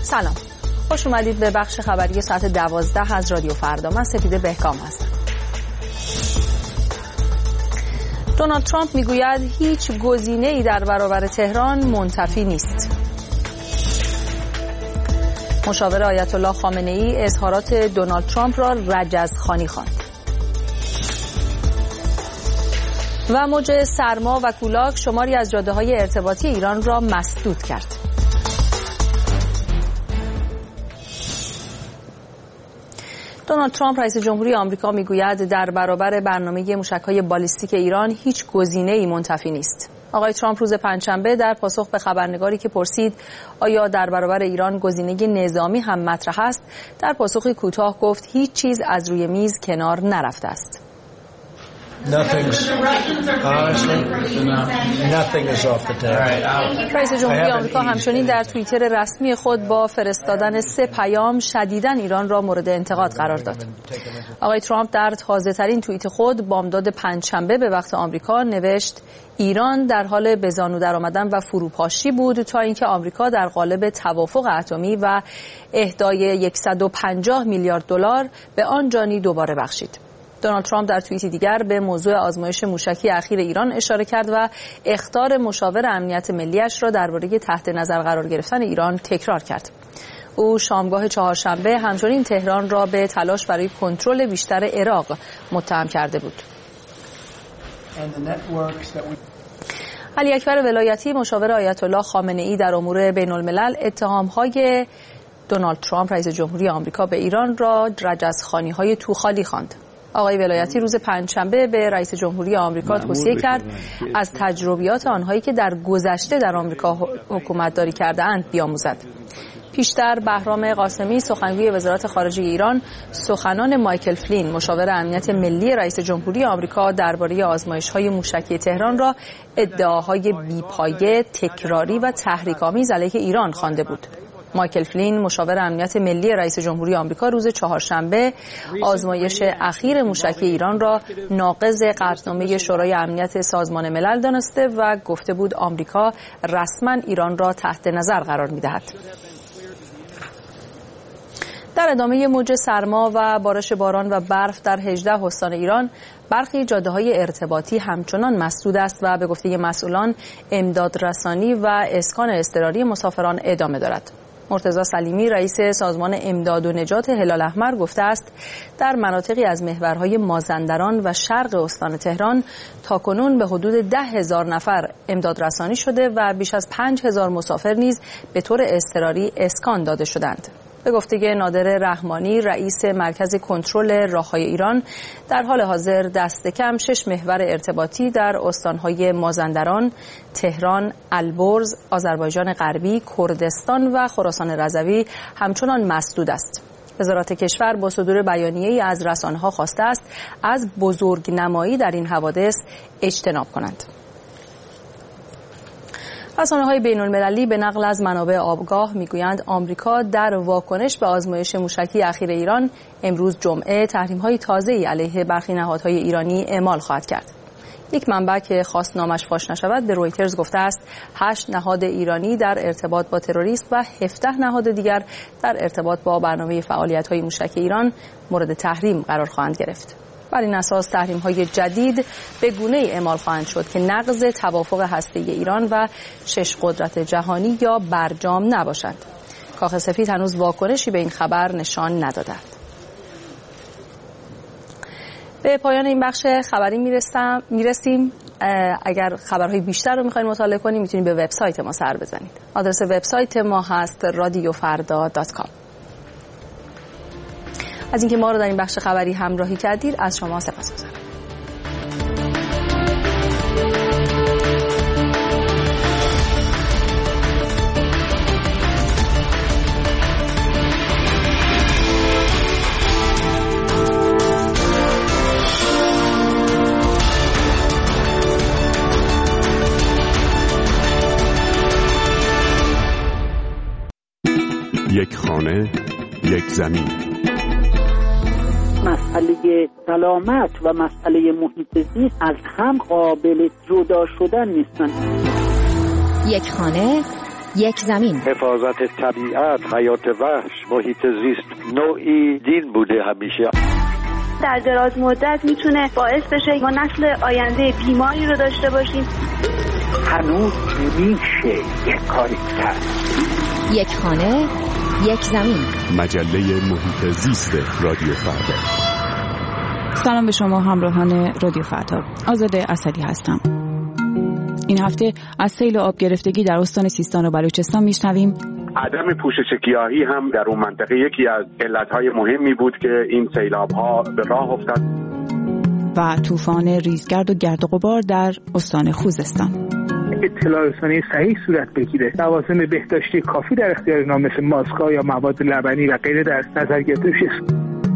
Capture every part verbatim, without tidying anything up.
سلام، خوش اومدید به بخش خبری ساعت دوازده از رادیو فردا. من سپیده بهکام هستم. دونالد ترامپ میگوید هیچ گزینه‌ای در برابر تهران منتفی نیست. مشاور آیت الله خامنه‌ای اظهارات دونالد ترامپ را رجزخوانی خواند. و موج سرما و کولاک شماری از جاده‌های ارتباطی ایران را مسدود کرد. دونالد ترامپ رئیس جمهوری آمریکا میگوید در برابر برنامه موشک‌های بالیستیک ایران هیچ گزینه‌ای منتفی نیست. آقای ترامپ روز پنجشنبه در پاسخ به خبرنگاری که پرسید آیا در برابر ایران گزینه نظامی هم مطرح است، در پاسخی کوتاه گفت هیچ چیز از روی میز کنار نرفته است. رئیس جمهوری آمریکا همچنین در توییتر رسمی خود با فرستادن سه پیام شدیداً ایران را مورد انتقاد قرار داد. آقای ترامپ در تازه‌ترین توییت خود بامداد پنجشنبه به وقت آمریکا نوشت ایران در حال به زانو درآمدن و فروپاشی بود تا اینکه آمریکا در قالب توافق اتمی و اهدای صد و پنجاه میلیارد دلار به آن جانی دوباره بخشید. دونالد ترامپ در توییتی دیگر به موضوع آزمایش موشکی اخیر ایران اشاره کرد و اخطار مشاور امنیت ملی‌اش را درباره تحت نظر قرار گرفتن ایران تکرار کرد. او شامگاه چهارشنبه همچنین تهران را به تلاش برای کنترل بیشتر عراق متهم کرده بود. علی اکبر ولایتی مشاور آیت الله خامنه‌ای در امور بین الملل اتهام‌های دونالد ترامپ رئیس جمهوری آمریکا به ایران را رجزخوانی‌های توخالی خواند. آقای ولایتی روز پنجشنبه به رئیس جمهوری آمریکا توصیه کرد از تجربیات آنهایی که در گذشته در آمریکا حکومتداری کرده‌اند بیاموزد. پیشتر بهرام قاسمی سخنگوی وزارت خارجه ایران سخنان مایکل فلین مشاور امنیت ملی رئیس جمهوری آمریکا درباره آزمایش‌های موشکی تهران را ادعاهای بی‌پایه، تکراری و تحریک‌آمیز علیه ایران خوانده بود. مایکل فلین مشاور امنیت ملی رئیس جمهوری آمریکا روز چهارشنبه آزمایش اخیر موشکی ایران را ناقض قطعنامه شورای امنیت سازمان ملل دانسته و گفته بود آمریکا رسما ایران را تحت نظر قرار می‌دهد. در ادامه موج سرما و بارش باران و برف در هجده استان ایران برخی جاده‌های ارتباطی همچنان مسدود است و به گفته مسئولان امدادرسانی و اسکان اضطراری مسافران ادامه دارد. مرتضی سلیمی رئیس سازمان امداد و نجات هلال احمر گفته است در مناطقی از محورهای مازندران و شرق استان تهران تاکنون به حدود ده هزار نفر امداد رسانی شده و بیش از پنج هزار مسافر نیز به طور اضطراری اسکان داده شدند. به گفته نادر رحمانی رئیس مرکز کنترل راههای ایران در حال حاضر دست کم شش محور ارتباطی در استانهای مازندران، تهران، البرز، آذربایجان غربی، کردستان و خراسان رضوی همچنان مسدود است. وزارت کشور با صدور بیانیه‌ای از رسانه‌ها خواسته است از بزرگنمایی در این حوادث اجتناب کنند. رسانه‌های بین‌المللی به نقل از منابع آگاه میگویند آمریکا در واکنش به آزمایش موشکی اخیر ایران امروز جمعه تحریم‌های تازه‌ای علیه برخی نهادهای ایرانی اعمال خواهد کرد. یک منبع که خواست نامش فاش نشود به رویترز گفته است هشت نهاد ایرانی در ارتباط با تروریست و هفده نهاد دیگر در ارتباط با برنامه فعالیت‌های موشکی ایران مورد تحریم قرار خواهند گرفت. بر این اساس تحریم‌های جدید به گونه‌ای اعمال خواهند شد که نقض توافق هسته‌ای ایران و شش قدرت جهانی یا برجام نباشند. کاخ سفید هنوز واکنشی به این خبر نشان نداده. به پایان این بخش خبری میرسیم. میرسیم. اگر خبرهای بیشتر رو می‌خواید مطالعه کنید میتونید به وبسایت ما سر بزنید. آدرس وبسایت ما هست رادیو فردا دات کام. از اینکه ما رو در این بخش خبری همراهی کردید از شما سپاسگزارم. یک خانه، یک زمین. مسئله سلامت و مسئله محیط زیست از هم قابل جدا شدن نیستن. یک خانه، یک زمین. حفاظت طبیعت، حیات وحش، محیط زیست نوعی دین بوده همیشه. در دراز مدت میتونه باعث بشه ما نسل آینده بیماری رو داشته باشیم. هنوز میشه یک کاری کرد. یک خانه، یک زمین. مجله محیط زیست رادیو فردا. سلام به شما همراهان رادیو فردا. آزاده اسدی هستم. این هفته از سیل آب گرفتگی در استان سیستان و بلوچستان میشنویم. عدم پوشش گیاهی هم در اون منطقه یکی از علتهای مهمی بود که این سیلاب‌ها به راه افتاد. و طوفان ریزگرد و گرد و غبار در استان خوزستان. اطلاع رسانی صحیح صورت بگیره، لوازم بهداشتی کافی در اختیار اینا مثل ماسک‌ها یا مواد لبنی و غیره در نظر گرفته بشه.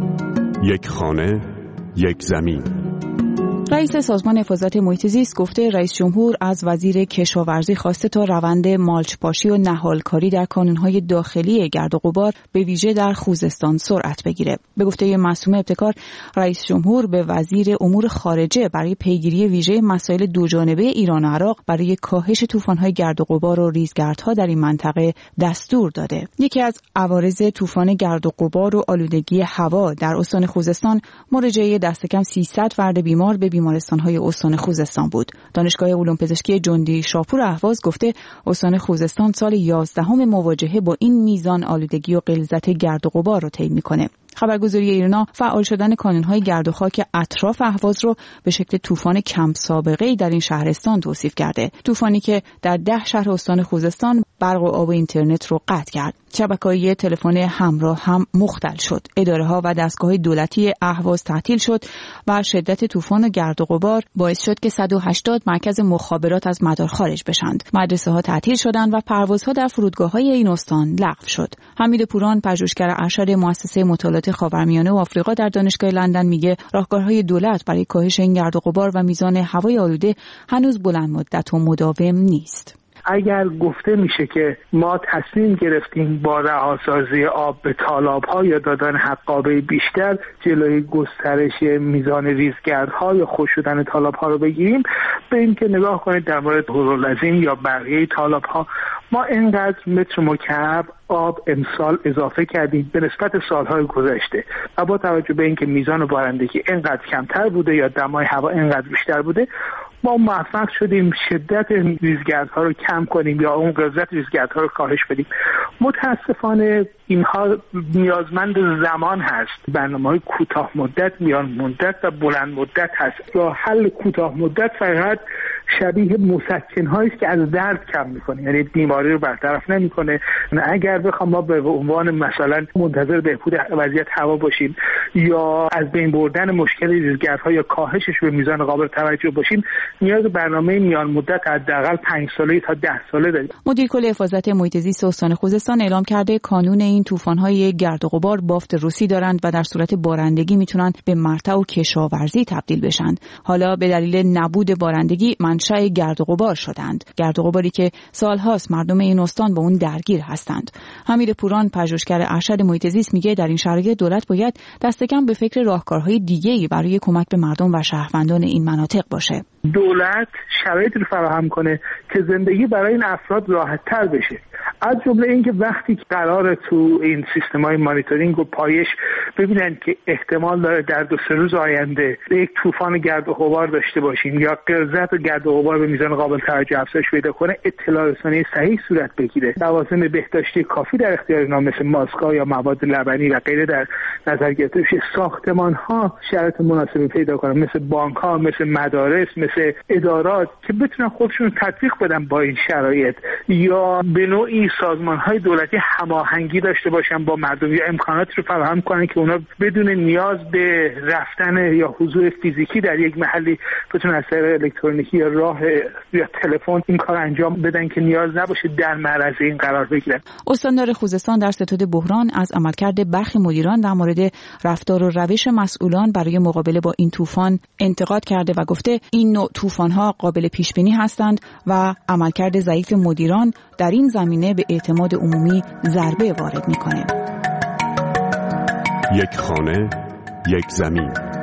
یک خانه، یک زمین. رئیس سازمان حفاظت محیط زیست گفته رئیس جمهور از وزیر کشاورزی خواسته تا روند مالچ پاشی و نهالکاری در کانون‌های داخلی گرد و غبار به ویژه در خوزستان سرعت بگیره. به گفته معصومه ابتکار، رئیس جمهور به وزیر امور خارجه برای پیگیری ویژه مسائل دوجانبه ایران و عراق برای کاهش طوفان‌های گرد و غبار و ریزگردها در این منطقه دستور داده. یکی از عوارض طوفان گرد و غبار و آلودگی هوا در استان خوزستان مراجعه دست کم سیصد فرد بیمار به بیمارستان‌های استان خوزستان بود. دانشگاه علوم پزشکی جندی شاپور اهواز گفته استان خوزستان سال یازدهم مواجهه با این میزان آلودگی و غلظت گرد و غبار رو طی می‌کنه. خبرگزاری ایرنا فعال شدن کانون‌های گرد و خاک اطراف اهواز رو به شکل طوفان کم سابقه‌ای در این شهرستان توصیف کرده. طوفانی که در ده شهر استان خوزستان برق و آب و اینترنت رو قطع کرد. شبکه‌های تلفن همراه هم مختل شد. اداره‌ها و دستگاه دولتی اهواز تعطیل شد و شدت طوفان و گرد و غبار باعث شد که صد و هشتاد مرکز مخابرات از مدار خارج بشند. مدرسه‌ها تعطیل شدند و پروازها در فرودگاه‌های این استان لغو شد. حمید پوران، پژوهشگر ارشد مؤسسه مطالعات خاورمیانه و آفریقا در دانشگاه لندن میگه راهکارهای دولت برای کاهش این گرد و غبار و میزان هوای آلوده هنوز بلند مدت و مداوم نیست. اگر گفته میشه که ما تصمیم گرفتیم با رهاسازی آب به تالاب‌ها یا دادن حقابه بیشتر جلوی گسترش میزان ریزگردها یا خشک شدن تالاب‌ها رو بگیریم، به این که نگاه کنید در مورد هورالعظیم یا بقیه تالاب‌ها ما اینقدر متر مکعب آب امسال اضافه کردیم به نسبت سالهای گذشته و با توجه به اینکه میزان بارندگی اینقدر کمتر بوده یا دمای هوا اینقدر بیشتر بوده، ما موفق شدیم شدت ریزگردها رو کم کنیم یا اون غلظت ریزگردها رو کاهش بدیم. متاسفانه اینها نیازمند زمان هست. برنامه‌های کوتاه مدت، میان مدت و بلند مدت هست. راه حل کوتاه مدت فقط شبیه مسکن‌هایی است که از درد کم می‌کنه، یعنی بیماری رو برطرف نمی‌کنه. اگر بخوام ما به عنوان مثلا منتظر بهبود وضعیت هوا باشیم یا از بین بردن مشکل ریزگردها یا کاهشش به میزان قابل توجه باشیم، نیاز برنامه میان مدت حداقل پنج ساله تا ده ساله داریم. مدیر کل حفاظت محیط زیست استان خوزستان اعلام کرده کانون این طوفان‌های گرد و غبار بافت روسی دارند و در صورت بارندگی میتونن به مرتع و کشاورزی تبدیل بشن. حالا به دلیل نبود بارندگی منشأ گرد و غبار شدند. گرد و غباری که سالهاست مردم این استان با اون درگیر هستند. حمید پوران، پژوهشگر ارشد محیط زیست میگه در این شرایط دولت باید دست کم به فکر راهکارهای دیگه‌ای برای کمک به مردم و شهروندان این مناطق باشه. دولت شرایطی رو فراهم کنه که زندگی برای این افراد راحت‌تر بشه. از جمله اینکه وقتی قرار تو این سیستم‌های مانیتورینگ و پایش ببینن که احتمال داره در دو سه روز آینده یک طوفان گرد و غبار داشته باشیم یا غلظت و گرد و غبار به میزان قابل توجه افزایش پیدا کنه، اطلاع رسانی صحیح صورت بگیره، لوازم بهداشتی کافی در اختیار اینا مثل ماسک‌ها یا مواد لبنی و غیره در نظر گرفته بشه. ساختمان‌ها شرایط مناسبی پیدا کنن، مثل بانک‌ها، مثل مدارس، مثل ادارات که بتونن خودشون تطبیق بدن با این شرایط، یا به نوعی سازمان‌های دولتی هماهنگی داشته باشن با مردم یا امکاناتی رو فراهم کنن که اونا بدون نیاز به رفتن یا حضور فیزیکی در یک محلی بتونن از طریق الکترونیکی یا راه یا تلفن این کار انجام بدن که نیاز نباشه در معرض این قرار بگیرن. استاندار خوزستان در ستاد بحران از عملکرد برخی مدیران در مورد رفتار و روش مسئولان برای مقابله با این طوفان انتقاد کرده و گفته این نوع طوفان‌ها قابل پیش بینی هستند و عملکرد ضعیف مدیران در این زمینه به اعتماد عمومی ضربه وارد می‌کنه. یک خانه، یک زمین.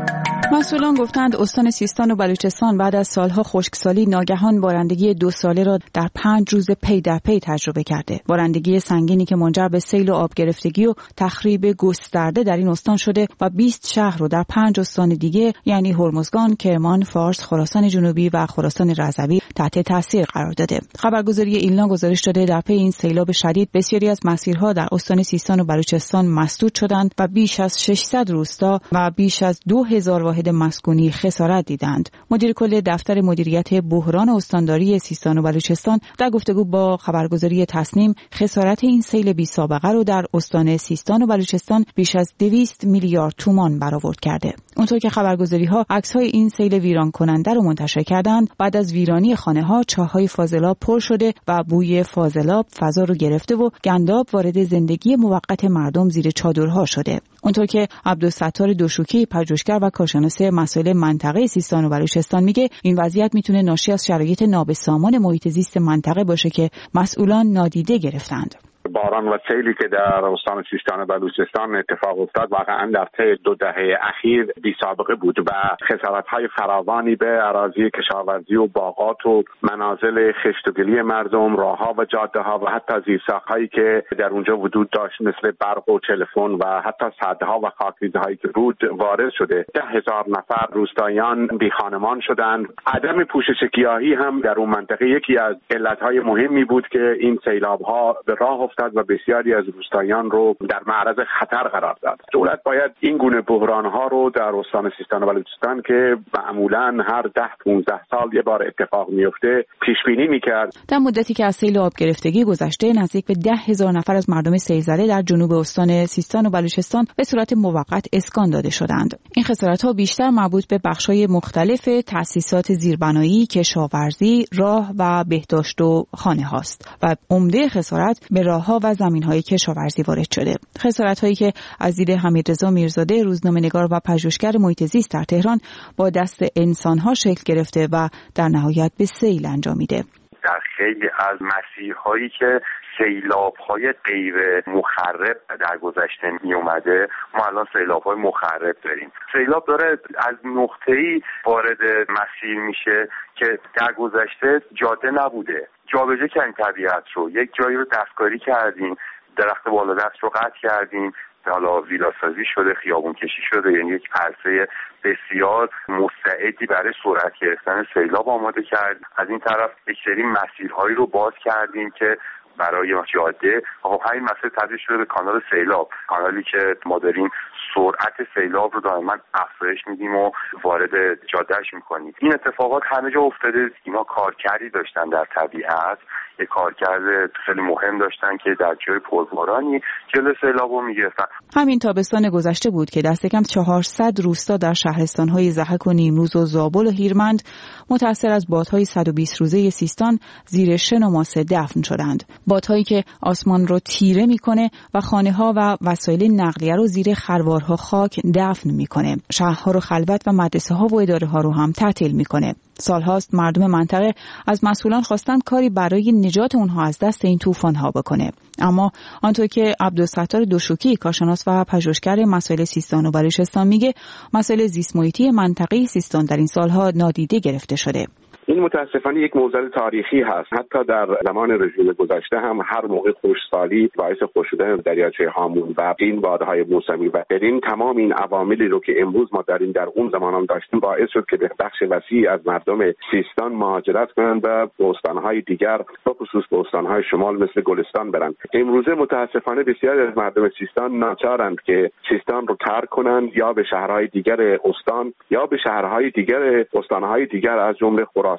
مسئولان گفتند استان سیستان و بلوچستان بعد از سالها خشکسالی ناگهان بارندگی دو ساله را در پنج روز پی در پی تجربه کرده. بارندگی سنگینی که منجر به سیل و آب گرفتگی و تخریب گسترده در این استان شده و بیست شهر رو در پنج استان دیگه یعنی هرمزگان، کرمان، فارس، خراسان جنوبی و خراسان رضوی تحت تاثیر قرار داده. خبرگزاری ایلنا گزارش داده در پی این سیلاب شدید بسیاری از مسیرها در استان سیستان و بلوچستان مسدود شدند و بیش از ششصد روستا و بیش از دو هزار واحد مسکونی خسارت دیدند. مدیر کل دفتر مدیریت بحران استانداری سیستان و بلوچستان در گفتگو با خبرگزاری تصنیم خسارت این سیل بی سابقه رو در استان سیستان و بلوچستان بیش از دویست میلیارد تومان برآورد کرده. اونطور که خبرگزاری‌ها عکس‌های این سیل ویران کننده رو منتشر کردند، بعد از ویرانی خانه‌ها چاه‌های فاضلاب پر شده و بوی فاضلاب فضا رو گرفته و گنداب وارد زندگی موقت مردم زیر چادرها شده. اونطور که عبدالستار دوشوکی پژوهشگر و کارشناس مسائل منطقه سیستان و بلوچستان میگه این وضعیت میتونه ناشی از شرایط نابسامان محیط زیست منطقه باشه که مسئولان نادیده گرفتند. باران و سیلی که در استان سیستان و بلوچستان اتفاق افتاد واقعا در طی دو دهه اخیر بی سابقه بود و خسارت‌های فراوانی به اراضی کشاورزی و باغات و منازل خشت‌وگلی مردم، راه‌ها و جاده‌ها و حتی زیرساخت‌هایی که در اونجا وجود داشت مثل برق و تلفن و حتی سدها و خاکریزه‌هایی که رود وارد شده. ده هزار نفر روستاییان بی خانمان شدند. عدم پوشش گیاهی هم در اون منطقه یکی از علت‌های مهمی بود که این سیلاب‌ها به راه افتاد و بسیاری از روستاییان رو در معرض خطر قرار داد. دولت باید این گونه بحران‌ها رو در استان سیستان و بلوچستان که معمولاً هر ده پانزده سال یه بار اتفاق میفته پیش بینی می‌کرد. در مدتی که از سیل آب گرفتگی گذشته نزدیک به ده هزار نفر از مردم سیل‌زده در جنوب استان سیستان و بلوچستان به صورت موقت اسکان داده شدند. این خسارت‌ها بیشتر مربوط به بخش‌های مختلف تأسیسات زیربنایی، کشاورزی، راه و بهداشت و خانه‌هاست و عمده خسارت به راه‌ها و زمین‌های کشاورزی وارد شده. خسارت‌هایی که از دید حمیدرضا میرزاده روزنامه‌نگار و پژوهشگر محیط زیست در تهران با دست انسان‌ها شکل گرفته و در نهایت به سیل انجامیده. در خیلی از مسیرهایی که سیلاب‌های غیر مخرب در گذشته می اومده ما الان سیلاب‌های مخرب داریم. سیلاب داره از نقطه‌ای وارد مسیر میشه که در گذشته جاده نبوده. جابجا کردیم طبیعت رو، یک جایی رو دستکاری کردیم، درخت بالا دست رو قطع کردیم، حالا ویلاسازی شده، خیابون کشی شده، یعنی یک عرصه بسیار مستعدی برای سرعت گرفتن سیلاب آماده کرد. از این طرف یک سری مسیرهایی رو باز کردیم که برای جاده، خب همین مسیر تبدیل شده به کانال سیلاب، کانالی که ما داریم سرعت سیلاب رو دائما افزایش میدیم و وارد جادهش میکنیم. این اتفاقات همه جا افتاده، اینا کارکردی داشتن در طبیعت، یک کارکرد خیلی مهم داشتن که در جای پربارانی جلوی سیلاب رو میگرفتن. همین تابستان گذشته بود که دست کم چهارصد روستا در شهرستان‌های ضحک و نیمروز و زابل و هیرمند متأثر از بادهای صد و بیست روزه سیستان زیر شن و ماسه دفن شدند. بادهایی که آسمان رو تیره میکنه و خانه‌ها و وسایل نقلیه رو زیر خروارها خاک دفن میکنه. شهرها رو خلوت و مدرسه‌ها و اداره‌ها رو هم تعطیل میکنه. سالهاست مردم منطقه از مسئولان خواستند کاری برای نجات اونها از دست این طوفان‌ها بکنه. اما آنطور که عبدالستار دوشوکی کارشناس و پژوهشگر مسائل سیستان و بلوچستان میگه، مسائل زیست محیطی منطقه سیستان در این سالها نادیده گرفته شده. این متاسفانه یک موضوع تاریخی هست. حتی در زمان رژیم گذشته هم هر موقع خشکسالی باعث خشک شدن دریاچه هامون و این بادهای موسمی و این تمام این عواملی رو که امروز ما داریم در اون زمان هم داشتیم باعث شد که به بخش وسیع از مردم سیستان مهاجرت کنند و به استانهای دیگر به خصوص به استانهای شمال مثل گلستان برند. امروزه متاسفانه بسیاری از مردم سیستان ناچارند که سیستان رو ترک کنند یا به شهرهای دیگر استان یا به شهرهای دیگر استانهای دیگر از جمله خراسان،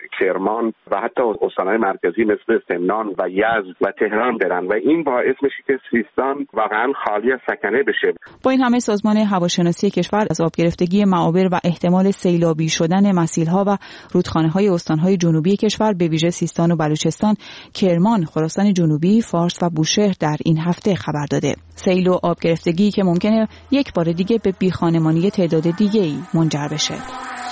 کرمان و حتی استانهای مرکزی مثل سمنان و یزد و تهران برن و این باعث میشه که سیستان واقعا خالی از سکنه بشه. با این همه سازمان هواشناسی کشور از آب گرفتگی معابر و احتمال سیلابی شدن مسیل‌ها و رودخانه‌های استانهای جنوبی کشور به ویژه سیستان و بلوچستان، کرمان، خراسان جنوبی، فارس و بوشهر در این هفته خبر داده. سیل و آب گرفتگی که ممکنه یک بار دیگه به بیخانمانی تعداد دیگه‌ای منجر بشه.